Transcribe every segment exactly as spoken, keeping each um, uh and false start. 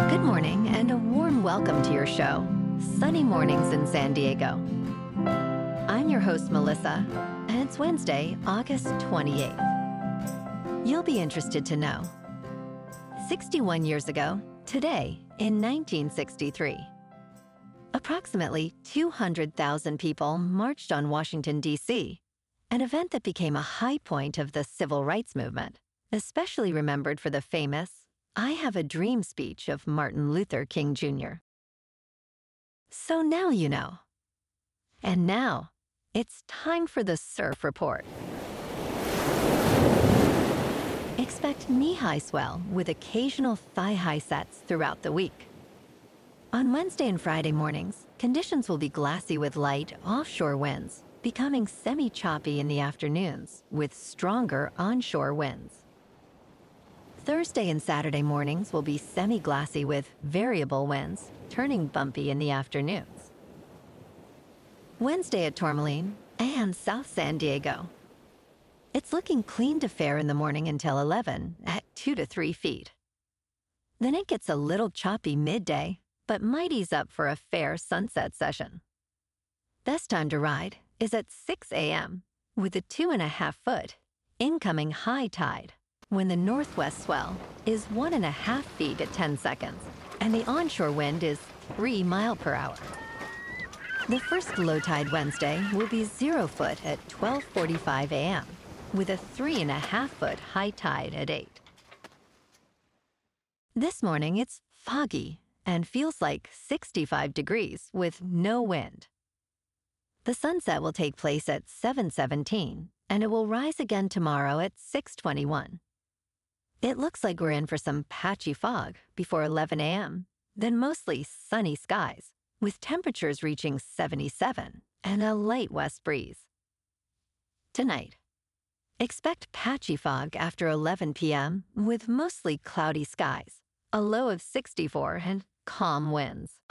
Good morning and a warm welcome to your show, Sunny Mornings in San Diego. I'm your host, Melissa, and it's Wednesday, August twenty-eighth. You'll be interested to know. sixty-one years ago, today, in nineteen sixty-three, approximately two hundred thousand people marched on Washington, D C, an event that became a high point of the civil rights movement, especially remembered for the famous I Have a Dream speech of Martin Luther King Junior So now you know. And now, it's time for the Surf Report. Expect knee-high swell with occasional thigh-high sets throughout the week. On Wednesday and Friday mornings, conditions will be glassy with light offshore winds, becoming semi-choppy in the afternoons with stronger onshore winds. Thursday and Saturday mornings will be semi-glassy with variable winds, turning bumpy in the afternoons. Wednesday at Tourmaline and South San Diego. It's looking clean to fair in the morning until eleven at two to three feet. Then it gets a little choppy midday, but might ease up for a fair sunset session. Best time to ride is at six a.m. with a two and a half foot incoming high tide, when the northwest swell is one and a half feet at ten seconds, and the onshore wind is three mile per hour. The first low tide Wednesday will be zero foot at twelve forty-five a.m., with a three and a half foot high tide at eight. This morning it's foggy and feels like sixty-five degrees with no wind. The sunset will take place at seven seventeen, and it will rise again tomorrow at six twenty-one. It looks like we're in for some patchy fog before eleven a.m., then mostly sunny skies, with temperatures reaching seventy-seven and a light west breeze. Tonight, expect patchy fog after eleven p.m. with mostly cloudy skies, a low of sixty-four and calm winds.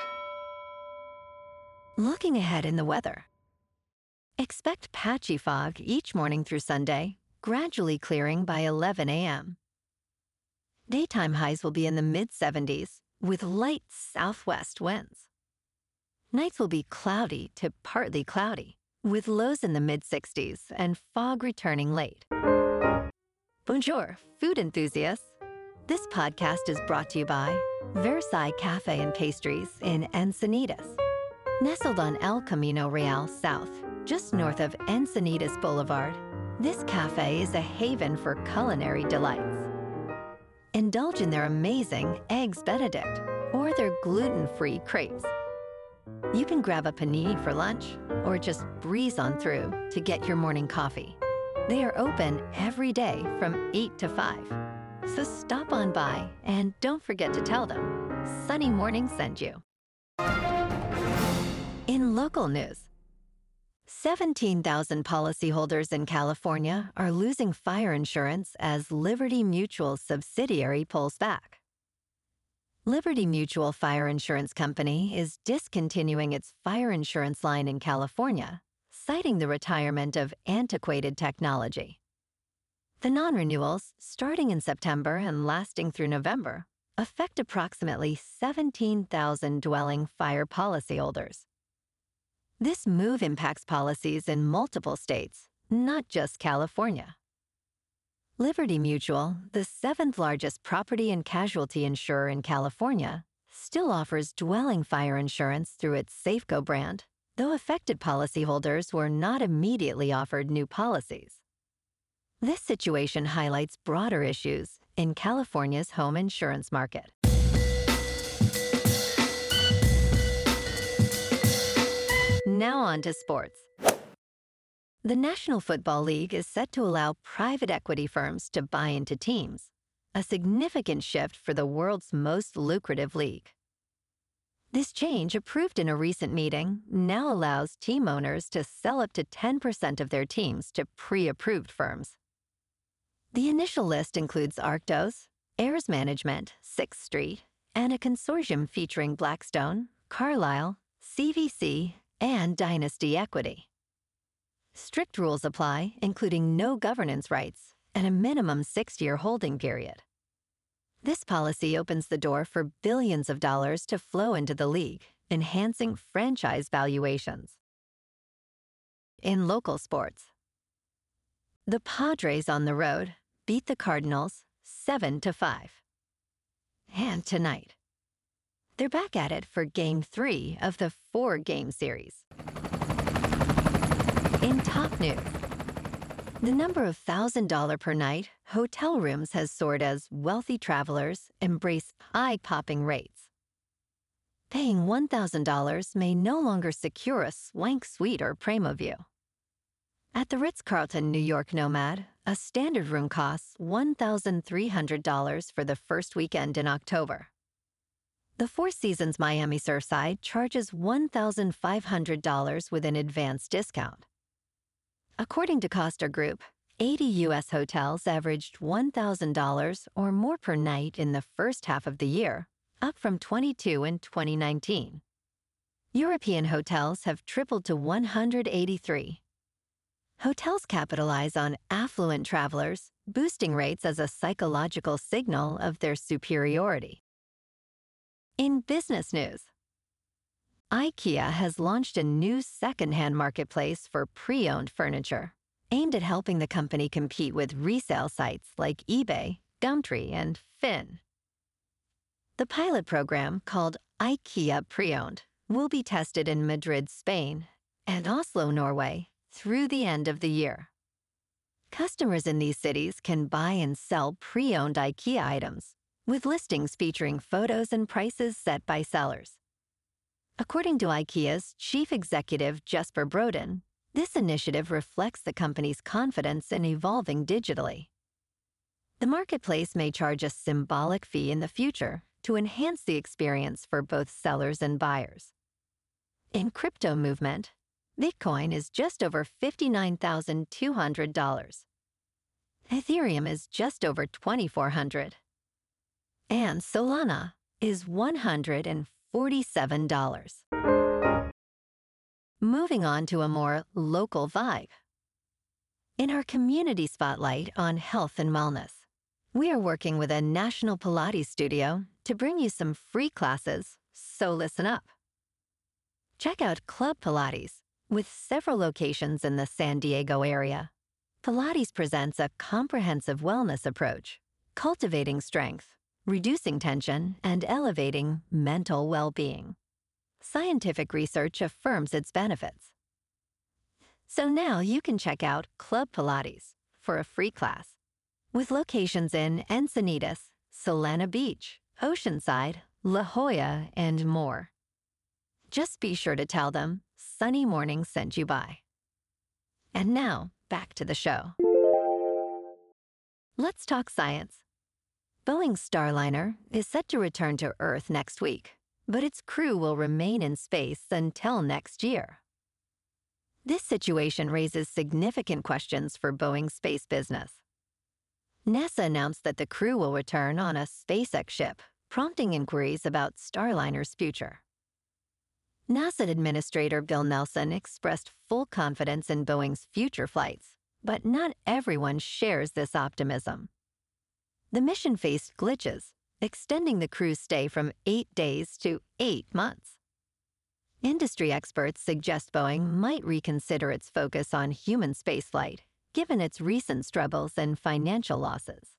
Looking ahead in the weather, expect patchy fog each morning through Sunday, gradually clearing by eleven a.m. Daytime highs will be in the mid seventies with light southwest winds. Nights will be cloudy to partly cloudy with lows in the mid sixties and fog returning late. Bonjour, food enthusiasts. This podcast is brought to you by Versailles Cafe and Pastries in Encinitas. Nestled on El Camino Real South, just north of Encinitas Boulevard, this cafe is a haven for culinary delights. Indulge in their amazing Eggs Benedict or their gluten-free crepes. You can grab a panini for lunch or just breeze on through to get your morning coffee. They are open every day from eight to five. So stop on by and don't forget to tell them Sunny Morning sent you. In local news, seventeen thousand policyholders in California are losing fire insurance as Liberty Mutual's subsidiary pulls back. Liberty Mutual Fire Insurance Company is discontinuing its fire insurance line in California, citing the retirement of antiquated technology. The non-renewals, starting in September and lasting through November, affect approximately seventeen thousand dwelling fire policyholders. This move impacts policies in multiple states, not just California. Liberty Mutual, the seventh largest property and casualty insurer in California, still offers dwelling fire insurance through its Safeco brand, though affected policyholders were not immediately offered new policies. This situation highlights broader issues in California's home insurance market. Now on to sports. The National Football League is set to allow private equity firms to buy into teams, a significant shift for the world's most lucrative league. This change, approved in a recent meeting, now allows team owners to sell up to ten percent of their teams to pre-approved firms. The initial list includes Arctos, Ayers Management, Sixth Street, and a consortium featuring Blackstone, Carlyle, C V C, and Dynasty Equity. Strict rules apply, including no governance rights and a minimum six-year holding period. This policy opens the door for billions of dollars to flow into the league, enhancing franchise valuations. In local sports, the Padres on the road beat the Cardinals seven to five. And tonight, they're back at it for Game three of the four-game series. In top news, the number of one thousand dollars per night hotel rooms has soared as wealthy travelers embrace eye-popping rates. Paying one thousand dollars may no longer secure a swank suite or Primo View. At the Ritz-Carlton New York Nomad, a standard room costs one thousand three hundred dollars for the first weekend in October. The Four Seasons Miami Surfside charges one thousand five hundred dollars with an advance discount. According to Costa Group, eighty U S hotels averaged one thousand dollars or more per night in the first half of the year, up from twenty-two in twenty nineteen. European hotels have tripled to one hundred eighty-three. Hotels capitalize on affluent travelers, boosting rates as a psychological signal of their superiority. In business news, IKEA has launched a new second-hand marketplace for pre-owned furniture, aimed at helping the company compete with resale sites like eBay, Gumtree, and Finn. The pilot program, called IKEA Pre-Owned, will be tested in Madrid, Spain, and Oslo, Norway, through the end of the year. Customers in these cities can buy and sell pre-owned IKEA items, with listings featuring photos and prices set by sellers. According to IKEA's chief executive Jesper Brodin, this initiative reflects the company's confidence in evolving digitally. The marketplace may charge a symbolic fee in the future to enhance the experience for both sellers and buyers. In crypto movement, Bitcoin is just over fifty-nine thousand two hundred dollars. Ethereum is just over twenty-four hundred dollars. And Solana is one hundred forty-seven dollars. Moving on to a more local vibe. In our community spotlight on health and wellness, we are working with a national Pilates studio to bring you some free classes, so listen up. Check out Club Pilates, with several locations in the San Diego area. Pilates presents a comprehensive wellness approach, cultivating strength, reducing tension, and elevating mental well-being. Scientific research affirms its benefits. So now you can check out Club Pilates for a free class, with locations in Encinitas, Solana Beach, Oceanside, La Jolla, and more. Just be sure to tell them Sunny Morning sent you by. And now, back to the show. Let's talk science. Boeing's Starliner is set to return to Earth next week, but its crew will remain in space until next year. This situation raises significant questions for Boeing's space business. NASA announced that the crew will return on a SpaceX ship, prompting inquiries about Starliner's future. NASA Administrator Bill Nelson expressed full confidence in Boeing's future flights, but not everyone shares this optimism. The mission faced glitches, extending the crew's stay from eight days to eight months. Industry experts suggest Boeing might reconsider its focus on human spaceflight, given its recent struggles and financial losses.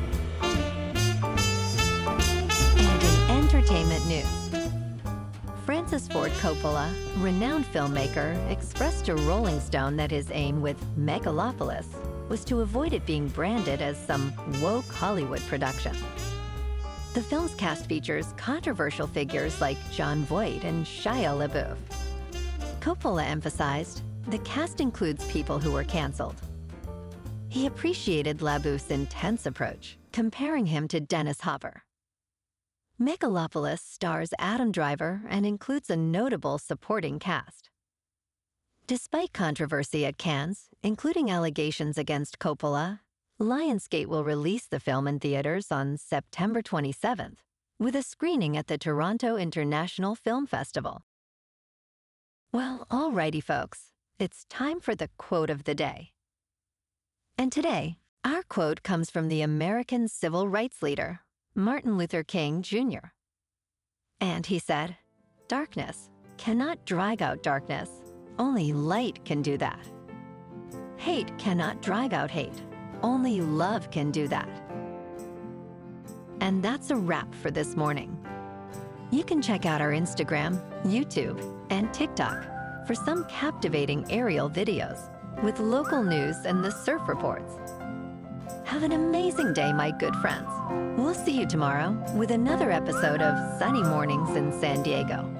And in entertainment news, Francis Ford Coppola, renowned filmmaker, expressed to Rolling Stone that his aim with Megalopolis was to avoid it being branded as some woke Hollywood production. The film's cast features controversial figures like Jon Voight and Shia LaBeouf. Coppola emphasized, the cast includes people who were canceled. He appreciated LaBeouf's intense approach, comparing him to Dennis Hopper. Megalopolis stars Adam Driver and includes a notable supporting cast. Despite controversy at Cannes, including allegations against Coppola, Lionsgate will release the film in theaters on September twenty-seventh, with a screening at the Toronto International Film Festival. Well, alrighty folks, it's time for the quote of the day. And today, our quote comes from the American civil rights leader, Martin Luther King Junior And he said, "Darkness cannot drag out darkness. Only light can do that. Hate cannot drag out hate. Only love can do that." And that's a wrap for this morning. You can check out our Instagram, YouTube, and TikTok for some captivating aerial videos with local news and the surf reports. Have an amazing day, my good friends. We'll see you tomorrow with another episode of Sunny Mornings in San Diego.